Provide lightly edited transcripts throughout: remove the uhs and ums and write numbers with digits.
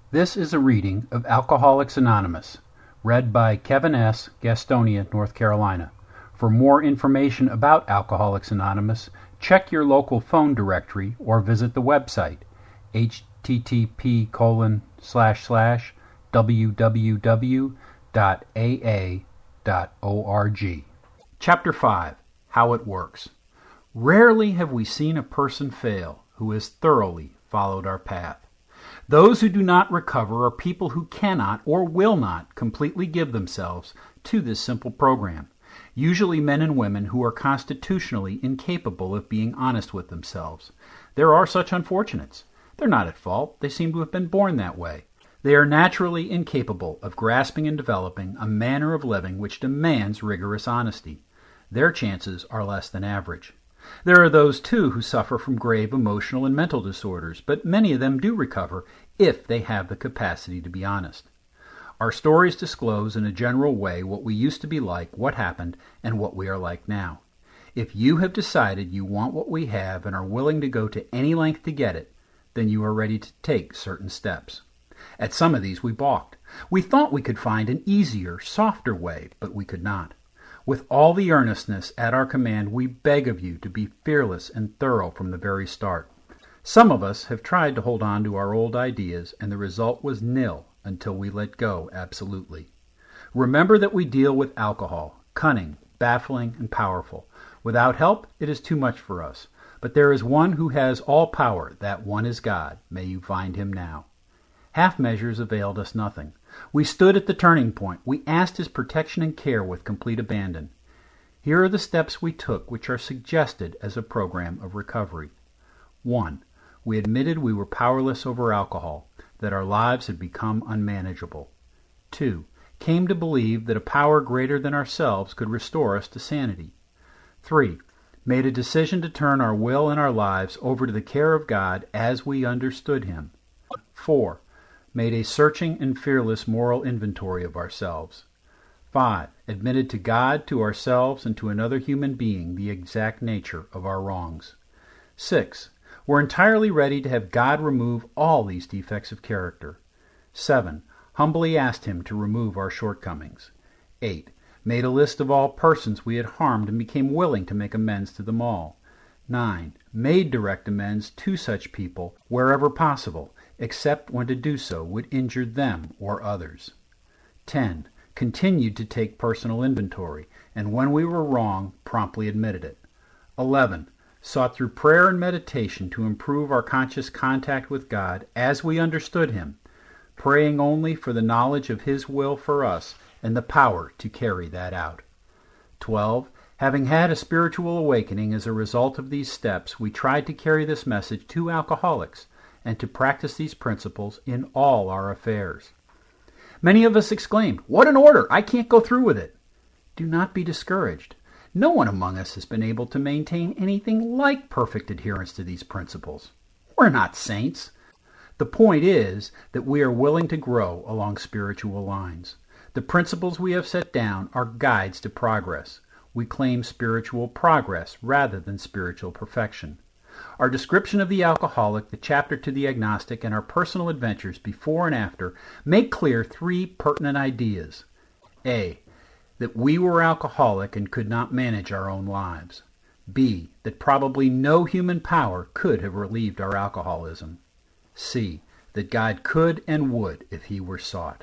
This is a reading of Alcoholics Anonymous, read by Kevin S., Gastonia, North Carolina. For more information about Alcoholics Anonymous, check your local phone directory or visit the website http://www.aa.org. Chapter 5. How it works. Rarely have we seen a person fail who has thoroughly followed our path. Those who do not recover are people who cannot or will not completely give themselves to this simple program, usually men and women who are constitutionally incapable of being honest with themselves. There are such unfortunates. They're not at fault. They seem to have been born that way. They are naturally incapable of grasping and developing a manner of living which demands rigorous honesty. Their chances are less than average. There are those, too, who suffer from grave emotional and mental disorders, but many of them do recover if they have the capacity to be honest. Our stories disclose in a general way what we used to be like, what happened, and what we are like now. If you have decided you want what we have and are willing to go to any length to get it, then you are ready to take certain steps. At some of these we balked. We thought we could find an easier, softer way, but we could not. With all the earnestness at our command, we beg of you to be fearless and thorough from the very start. Some of us have tried to hold on to our old ideas, and the result was nil until we let go absolutely. Remember that we deal with alcohol, cunning, baffling, and powerful. Without help, it is too much for us. But there is one who has all power. That one is God. May you find him now. Half measures availed us nothing. We stood at the turning point. We asked his protection and care with complete abandon. Here are the steps we took which are suggested as a program of recovery. 1. We admitted we were powerless over alcohol, that our lives had become unmanageable. 2. Came to believe that a power greater than ourselves could restore us to sanity. 3. Made a decision to turn our will and our lives over to the care of God as we understood him. 4. Made a searching and fearless moral inventory of ourselves. 5. Admitted to God, to ourselves, and to another human being the exact nature of our wrongs. 6. Were entirely ready to have God remove all these defects of character. 7. Humbly asked him to remove our shortcomings. 8. Made a list of all persons we had harmed and became willing to make amends to them all. 9. Made direct amends to such people wherever possible, except when to do so would injure them or others. 10. Continued to take personal inventory, and when we were wrong, promptly admitted it. 11. Sought through prayer and meditation to improve our conscious contact with God as we understood him, praying only for the knowledge of his will for us and the power to carry that out. 12. Having had a spiritual awakening as a result of these steps, we tried to carry this message to alcoholics and to practice these principles in all our affairs. Many of us exclaimed, "What an order! I can't go through with it." Do not be discouraged. No one among us has been able to maintain anything like perfect adherence to these principles. We're not saints. The point is that we are willing to grow along spiritual lines. The principles we have set down are guides to progress. We claim spiritual progress rather than spiritual perfection. Our description of the alcoholic, the chapter to the agnostic, and our personal adventures before and after make clear 3 pertinent ideas. A. That we were alcoholic and could not manage our own lives. B. That probably no human power could have relieved our alcoholism. C. That God could and would if he were sought.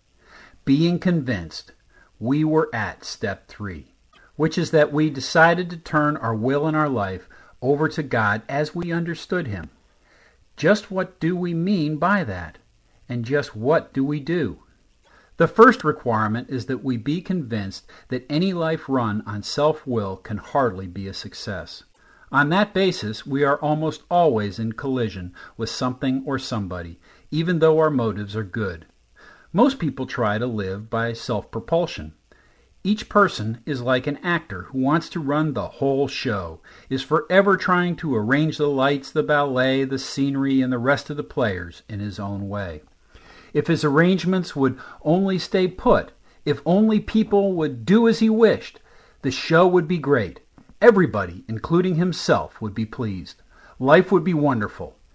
Being convinced, we were at step 3, which is that we decided to turn our will and our life over to God as we understood him. Just what do we mean by that? And just what do we do? The first requirement is that we be convinced that any life run on self-will can hardly be a success. On that basis, we are almost always in collision with something or somebody, even though our motives are good. Most people try to live by self-propulsion. Each person is like an actor who wants to run the whole show, is forever trying to arrange the lights, the ballet, the scenery, and the rest of the players in his own way. If his arrangements would only stay put, if only people would do as he wished, the show would be great. Everybody, including himself, would be pleased. Life would be wonderful.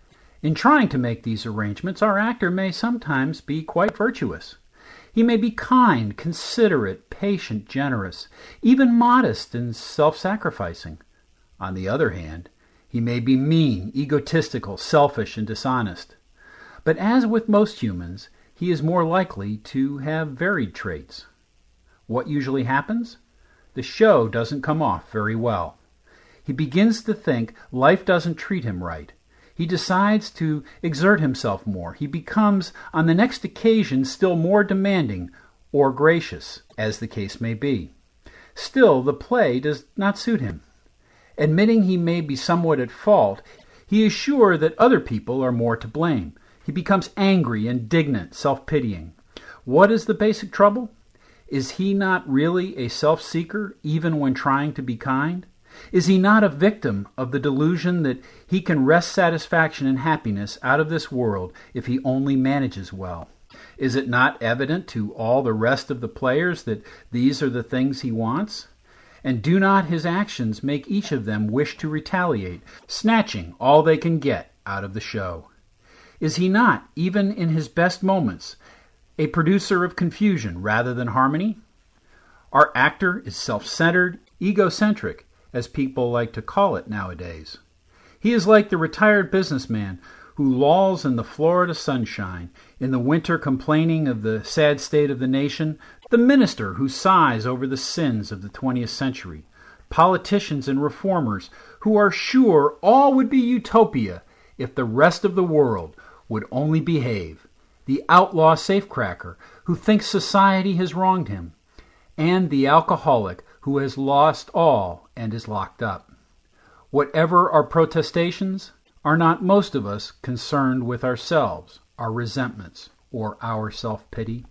In trying to make these arrangements, our actor may sometimes be quite virtuous. He may be kind, considerate, patient, generous, even modest and self-sacrificing. On the other hand, he may be mean, egotistical, selfish, and dishonest. But as with most humans, he is more likely to have varied traits. What usually happens? The show doesn't come off very well. He begins to think life doesn't treat him right. He decides to exert himself more. He becomes, on the next occasion, still more demanding or gracious, as the case may be. Still, the play does not suit him. Admitting he may be somewhat at fault, he is sure that other people are more to blame. He becomes angry, indignant, self-pitying. What is the basic trouble? Is he not really a self-seeker, even when trying to be kind? Is he not a victim of the delusion that he can wrest satisfaction and happiness out of this world if he only manages well? Is it not evident to all the rest of the players that these are the things he wants? And do not his actions make each of them wish to retaliate, snatching all they can get out of the show? Is he not, even in his best moments, a producer of confusion rather than harmony? Our actor is self-centered, egocentric, as people like to call it nowadays. He is like the retired businessman who lolls in the Florida sunshine, in the winter complaining of the sad state of the nation, the minister who sighs over the sins of the 20th century, politicians and reformers who are sure all would be utopia if the rest of the world would only behave, the outlaw safecracker who thinks society has wronged him, and the alcoholic who has lost all and is locked up. Whatever our protestations, are not most of us concerned with ourselves, our resentments, or our self-pity?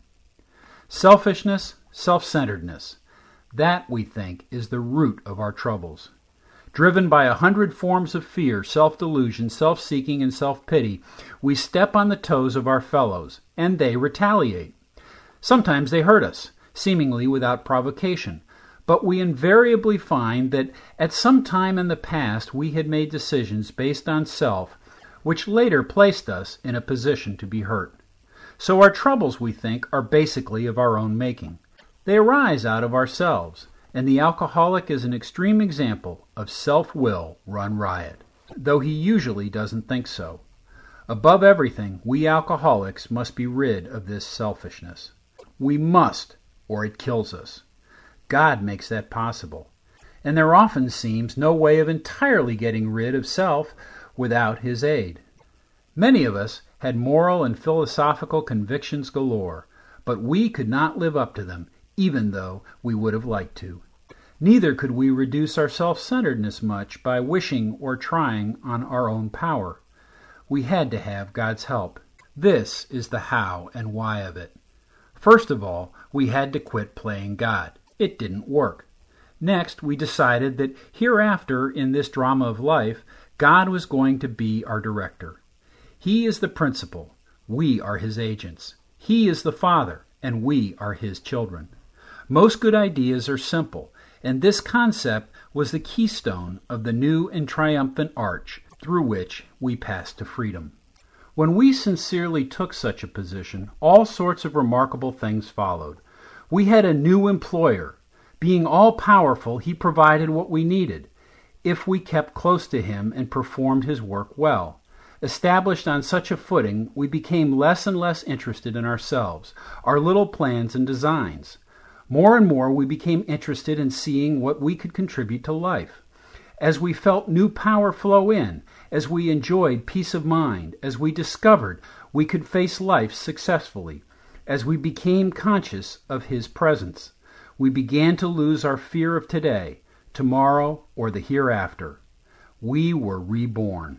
Selfishness, self-centeredness, that, we think, is the root of our troubles. Driven by 100 forms of fear, self-delusion, self-seeking, and self-pity, we step on the toes of our fellows, and they retaliate. Sometimes they hurt us, seemingly without provocation, but we invariably find that at some time in the past we had made decisions based on self, which later placed us in a position to be hurt. So our troubles, we think, are basically of our own making. They arise out of ourselves, and the alcoholic is an extreme example of self-will run riot, though he usually doesn't think so. Above everything, we alcoholics must be rid of this selfishness. We must, or it kills us. God makes that possible, and there often seems no way of entirely getting rid of self without his aid. Many of us had moral and philosophical convictions galore, but we could not live up to them, even though we would have liked to. Neither could we reduce our self-centeredness much by wishing or trying on our own power. We had to have God's help. This is the how and why of it. First of all, we had to quit playing God. It didn't work. Next, we decided that hereafter in this drama of life, God was going to be our director. He is the principal. We are his agents. He is the Father, and we are his children. Most good ideas are simple, and this concept was the keystone of the new and triumphant arch through which we passed to freedom. When we sincerely took such a position, all sorts of remarkable things followed. We had a new employer. Being all-powerful, he provided what we needed, if we kept close to him and performed his work well. Established on such a footing, we became less and less interested in ourselves, our little plans and designs. More and more we became interested in seeing what we could contribute to life. As we felt new power flow in, as we enjoyed peace of mind, as we discovered we could face life successfully, as we became conscious of his presence, we began to lose our fear of today, tomorrow, or the hereafter. We were reborn.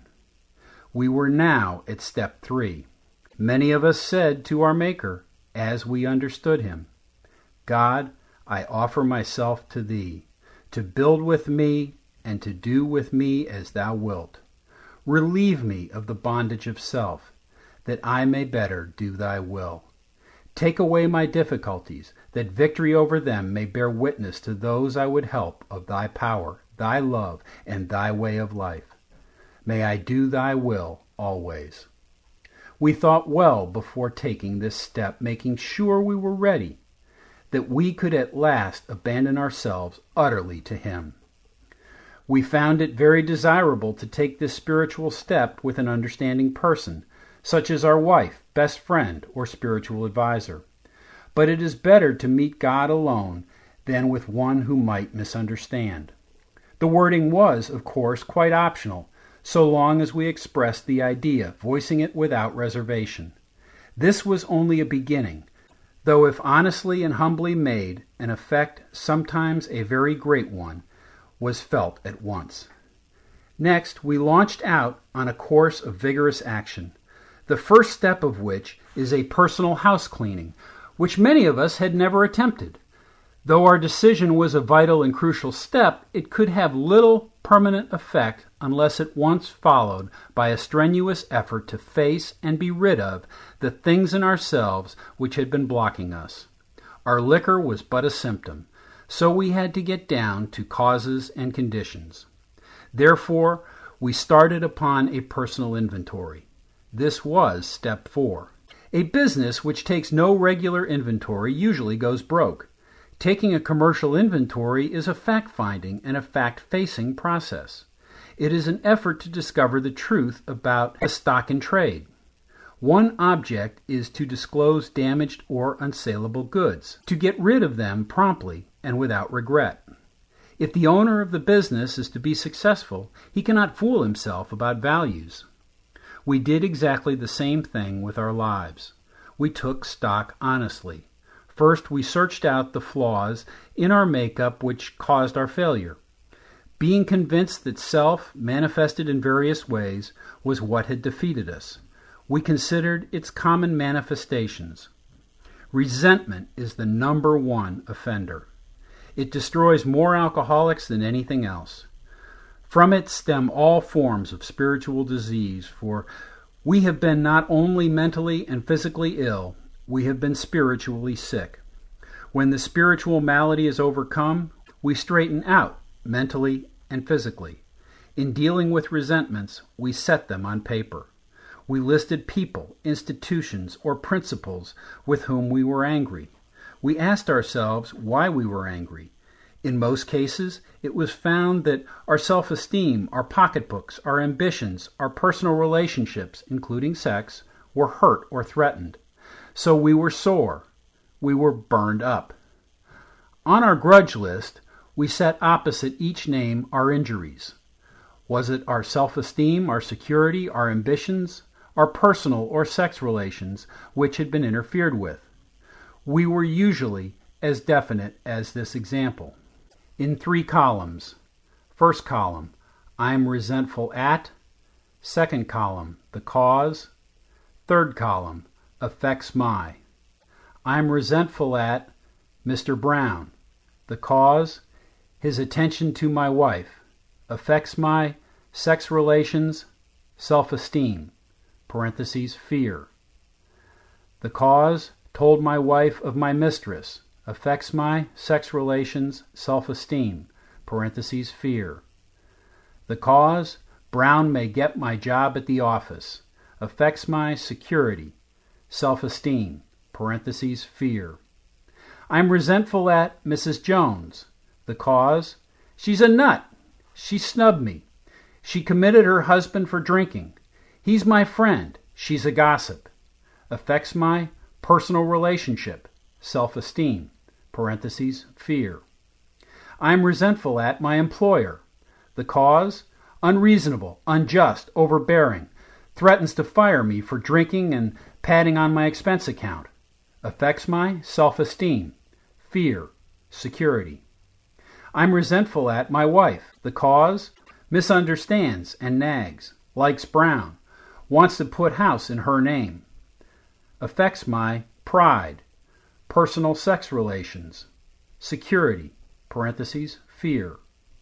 We were now at step 3. Many of us said to our Maker, as we understood him, God, I offer myself to thee, to build with me and to do with me as thou wilt. Relieve me of the bondage of self, that I may better do thy will. Take away my difficulties, that victory over them may bear witness to those I would help of thy power, thy love, and thy way of life. May I do thy will, always. We thought well before taking this step, making sure we were ready, that we could at last abandon ourselves utterly to Him. We found it very desirable to take this spiritual step with an understanding person, such as our wife, best friend, or spiritual advisor. But it is better to meet God alone than with one who might misunderstand. The wording was, of course, quite optional, so long as we expressed the idea, voicing it without reservation. This was only a beginning, though if honestly and humbly made, an effect, sometimes a very great one, was felt at once. Next, we launched out on a course of vigorous action, the first step of which is a personal house cleaning, which many of us had never attempted. Though our decision was a vital and crucial step, it could have little permanent effect unless at once followed by a strenuous effort to face and be rid of the things in ourselves which had been blocking us. Our liquor was but a symptom, so we had to get down to causes and conditions. Therefore, we started upon a personal inventory. This was step 4. A business which takes no regular inventory usually goes broke. Taking a commercial inventory is a fact-finding and a fact-facing process. It is an effort to discover the truth about a stock in trade. One object is to disclose damaged or unsaleable goods, to get rid of them promptly and without regret. If the owner of the business is to be successful, he cannot fool himself about values. We did exactly the same thing with our lives. We took stock honestly. First, we searched out the flaws in our makeup which caused our failure. Being convinced that self, manifested in various ways, was what had defeated us, we considered its common manifestations. Resentment is the number one offender. It destroys more alcoholics than anything else. From it stem all forms of spiritual disease, for we have been not only mentally and physically ill, we have been spiritually sick. When the spiritual malady is overcome, we straighten out mentally and physically. In dealing with resentments, we set them on paper. We listed people, institutions, or principles with whom we were angry. We asked ourselves why we were angry. In most cases, it was found that our self-esteem, our pocketbooks, our ambitions, our personal relationships, including sex, were hurt or threatened. So we were sore. We were burned up. On our grudge list, we set opposite each name our injuries. Was it our self-esteem, our security, our ambitions, our personal or sex relations which had been interfered with? We were usually as definite as this example. In 3 columns. First column, I am resentful at. Second column, the cause. Third column, affects my. I am resentful at Mr. Brown. The cause, his attention to my wife. Affects my sex relations, self-esteem, parentheses, fear. The cause, told my wife of my mistress. Affects my sex relations, self-esteem, parentheses, fear. The cause, Brown may get my job at the office. Affects my security, self-esteem, parentheses, fear. I'm resentful at Mrs. Jones. The cause, she's a nut. She snubbed me. She committed her husband for drinking. He's my friend. She's a gossip. Affects my personal relationship, self-esteem, parentheses, fear. I'm resentful at my employer. The cause, unreasonable, unjust, overbearing, threatens to fire me for drinking and padding on my expense account. Affects my self-esteem, fear, security. I'm resentful at my wife. The cause, misunderstands and nags, likes Brown, wants to put house in her name. Affects my pride, personal sex relations, security, parentheses, fear.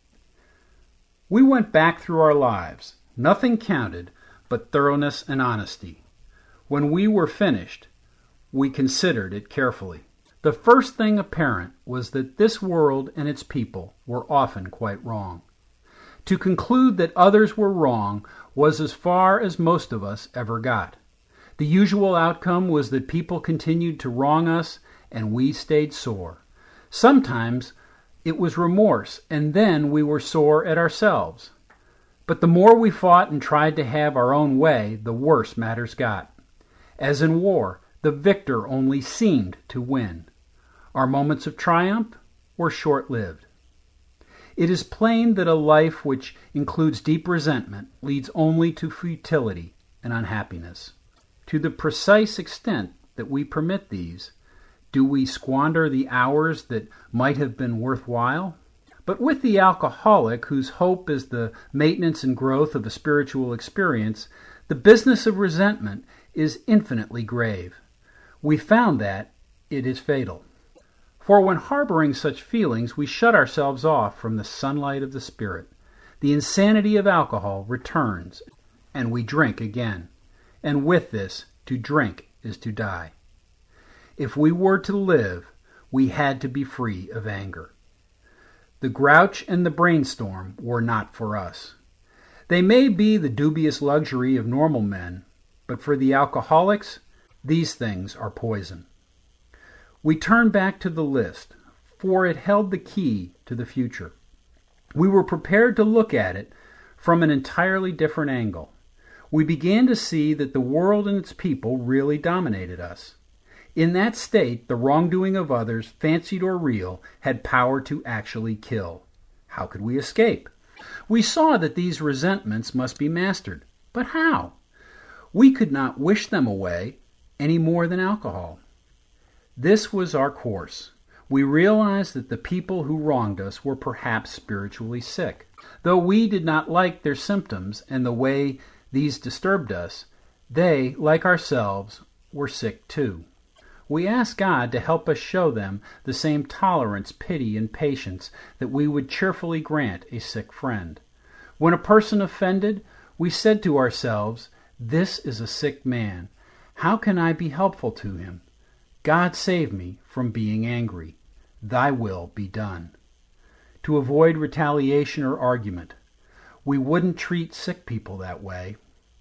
We went back through our lives. Nothing counted but thoroughness and honesty. When we were finished, we considered it carefully. The first thing apparent was that this world and its people were often quite wrong. To conclude that others were wrong was as far as most of us ever got. The usual outcome was that people continued to wrong us and we stayed sore. Sometimes it was remorse, and then we were sore at ourselves. But the more we fought and tried to have our own way, the worse matters got. As in war, the victor only seemed to win. Our moments of triumph were short-lived. It is plain that a life which includes deep resentment leads only to futility and unhappiness. To the precise extent that we permit these, do we squander the hours that might have been worthwhile? But with the alcoholic, whose hope is the maintenance and growth of a spiritual experience, the business of resentment is infinitely grave. We found that it is fatal. For when harboring such feelings, we shut ourselves off from the sunlight of the Spirit. The insanity of alcohol returns, and we drink again. And with this, to drink is to die. If we were to live, we had to be free of anger. The grouch and the brainstorm were not for us. They may be the dubious luxury of normal men, but for the alcoholics, these things are poison. We turn back to the list, for it held the key to the future. We were prepared to look at it from an entirely different angle. We began to see that the world and its people really dominated us. In that state, the wrongdoing of others, fancied or real, had power to actually kill. How could we escape? We saw that these resentments must be mastered. But how? We could not wish them away any more than alcohol. This was our course. We realized that the people who wronged us were perhaps spiritually sick. Though we did not like their symptoms and the way these disturbed us, they, like ourselves, were sick too. We asked God to help us show them the same tolerance, pity, and patience that we would cheerfully grant a sick friend. When a person offended, we said to ourselves, "This is a sick man. How can I be helpful to him? God save me from being angry. Thy will be done." To avoid retaliation or argument, we wouldn't treat sick people that way.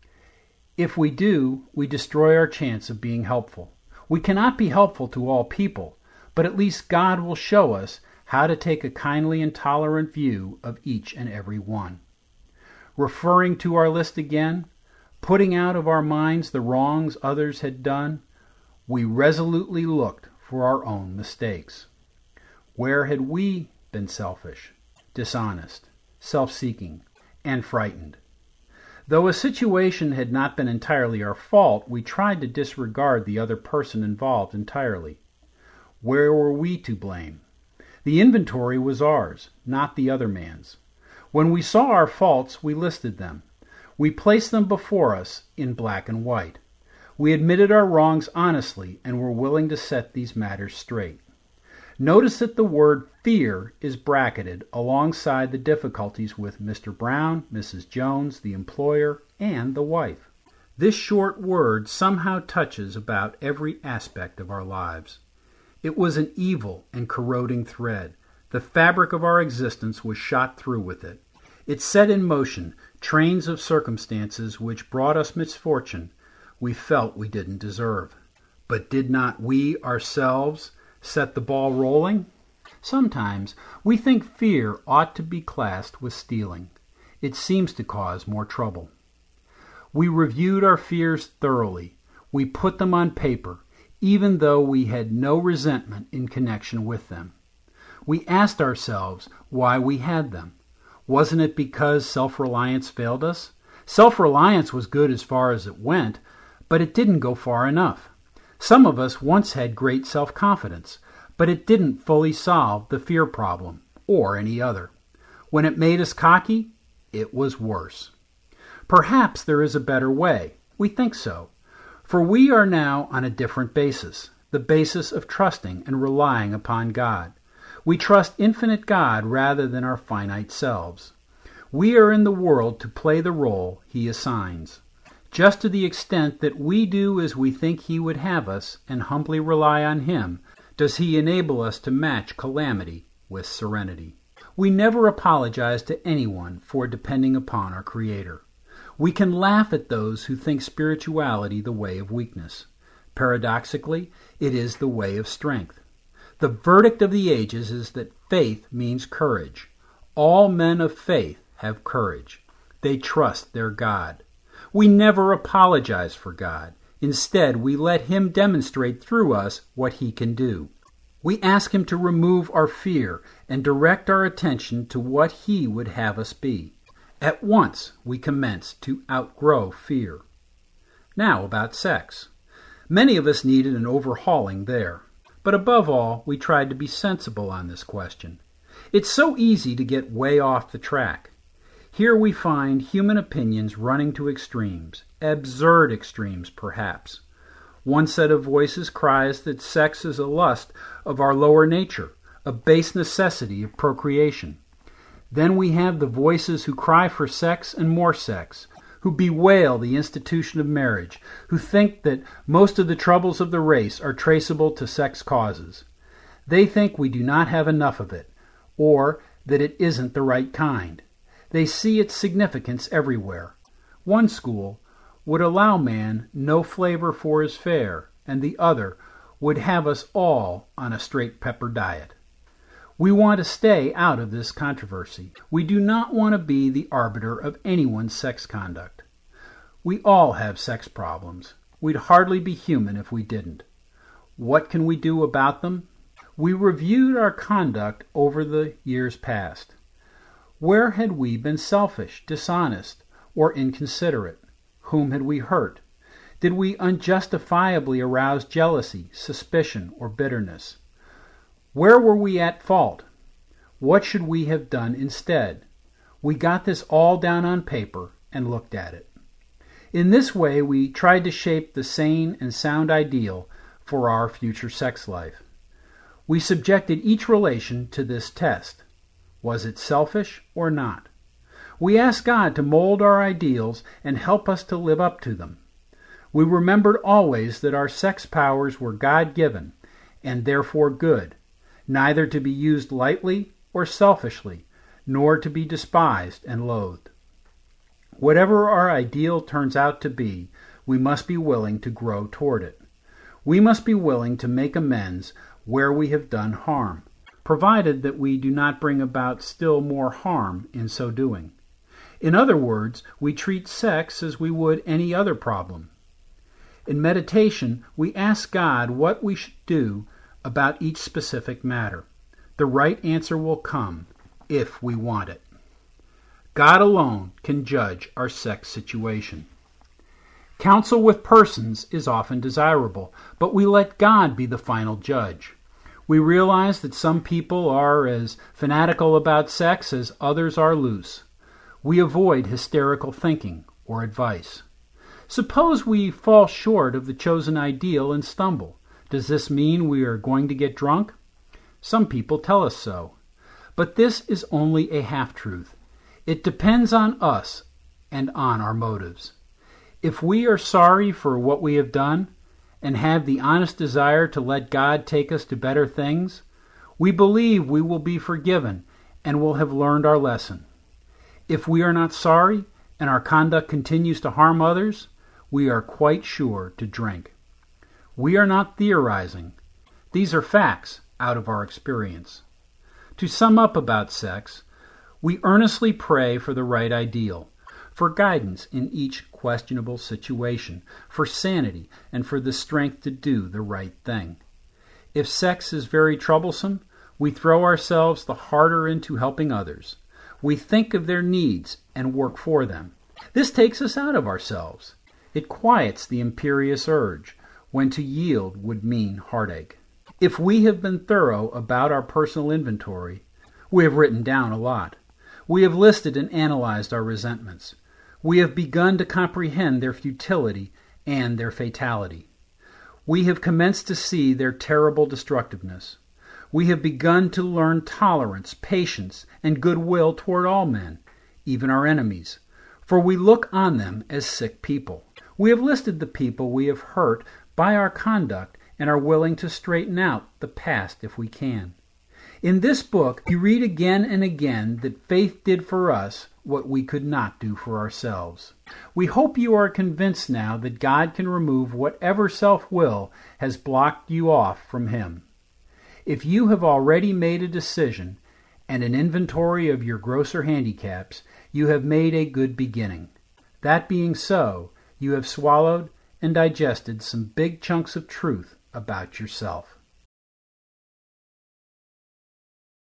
If we do, we destroy our chance of being helpful. We cannot be helpful to all people, but at least God will show us how to take a kindly and tolerant view of each and every one. Referring to our list again, putting out of our minds the wrongs others had done, we resolutely looked for our own mistakes. Where had we been selfish, dishonest, self-seeking, and frightened? Though a situation had not been entirely our fault, we tried to disregard the other person involved entirely. Where were we to blame? The inventory was ours, not the other man's. When we saw our faults, we listed them. We placed them before us in black and white. We admitted our wrongs honestly and were willing to set these matters straight. Notice that the word fear is bracketed alongside the difficulties with Mr. Brown, Mrs. Jones, the employer, and the wife. This short word somehow touches about every aspect of our lives. It was an evil and corroding thread. The fabric of our existence was shot through with it. It set in motion trains of circumstances which brought us misfortune we felt we didn't deserve. But did not we ourselves set the ball rolling? Sometimes we think fear ought to be classed with stealing. It seems to cause more trouble. We reviewed our fears thoroughly. We put them on paper, even though we had no resentment in connection with them. We asked ourselves why we had them. Wasn't it because self-reliance failed us? Self-reliance was good as far as it went, but it didn't go far enough. Some of us once had great self-confidence, but it didn't fully solve the fear problem, or any other. When it made us cocky, it was worse. Perhaps there is a better way. We think so. For we are now on a different basis, the basis of trusting and relying upon God. We trust infinite God rather than our finite selves. We are in the world to play the role He assigns. Just to the extent that we do as we think He would have us and humbly rely on Him, does He enable us to match calamity with serenity. We never apologize to anyone for depending upon our Creator. We can laugh at those who think spirituality the way of weakness. Paradoxically, it is the way of strength. The verdict of the ages is that faith means courage. All men of faith have courage. They trust their God. We never apologize for God. Instead, we let Him demonstrate through us what He can do. We ask Him to remove our fear and direct our attention to what He would have us be. At once, we commence to outgrow fear. Now about sex. Many of us needed an overhauling there. But above all, we tried to be sensible on this question. It's so easy to get way off the track. Here we find human opinions running to extremes, absurd extremes perhaps. One set of voices cries that sex is a lust of our lower nature, a base necessity of procreation. Then we have the voices who cry for sex and more sex, who bewail the institution of marriage, who think that most of the troubles of the race are traceable to sex causes. They think we do not have enough of it, or that it isn't the right kind. They see its significance everywhere. One school would allow man no flavor for his fare, and the other would have us all on a straight pepper diet. We want to stay out of this controversy. We do not want to be the arbiter of anyone's sex conduct. We all have sex problems. We'd hardly be human if we didn't. What can we do about them? We reviewed our conduct over the years past. Where had we been selfish, dishonest, or inconsiderate? Whom had we hurt? Did we unjustifiably arouse jealousy, suspicion, or bitterness? Where were we at fault? What should we have done instead? We got this all down on paper and looked at it. In this way, we tried to shape the sane and sound ideal for our future sex life. We subjected each relation to this test. Was it selfish or not? We asked God to mold our ideals and help us to live up to them. We remembered always that our sex powers were God-given and therefore good, neither to be used lightly or selfishly, nor to be despised and loathed. Whatever our ideal turns out to be, we must be willing to grow toward it. We must be willing to make amends where we have done harm, provided that we do not bring about still more harm in so doing. In other words, we treat sex as we would any other problem. In meditation, we ask God what we should do about each specific matter. The right answer will come, if we want it. God alone can judge our sex situation. Counsel with persons is often desirable, but we let God be the final judge. We realize that some people are as fanatical about sex as others are loose. We avoid hysterical thinking or advice. Suppose we fall short of the chosen ideal and stumble. Does this mean we are going to get drunk? Some people tell us so. But this is only a half-truth. It depends on us and on our motives. If we are sorry for what we have done and have the honest desire to let God take us to better things, we believe we will be forgiven and will have learned our lesson. If we are not sorry and our conduct continues to harm others, we are quite sure to drink. We are not theorizing. These are facts out of our experience. To sum up about sex, we earnestly pray for the right ideal, for guidance in each questionable situation, for sanity, and for the strength to do the right thing. If sex is very troublesome, we throw ourselves the harder into helping others. We think of their needs and work for them. This takes us out of ourselves. It quiets the imperious urge, when to yield would mean heartache. If we have been thorough about our personal inventory, we have written down a lot. We have listed and analyzed our resentments. We have begun to comprehend their futility and their fatality. We have commenced to see their terrible destructiveness. We have begun to learn tolerance, patience, and goodwill toward all men, even our enemies, for we look on them as sick people. We have listed the people we have hurt by our conduct and are willing to straighten out the past if we can. In this book, you read again and again that faith did for us what we could not do for ourselves. We hope you are convinced now that God can remove whatever self-will has blocked you off from Him. If you have already made a decision and an inventory of your grosser handicaps, you have made a good beginning. That being so, you have swallowed and digested some big chunks of truth about yourself.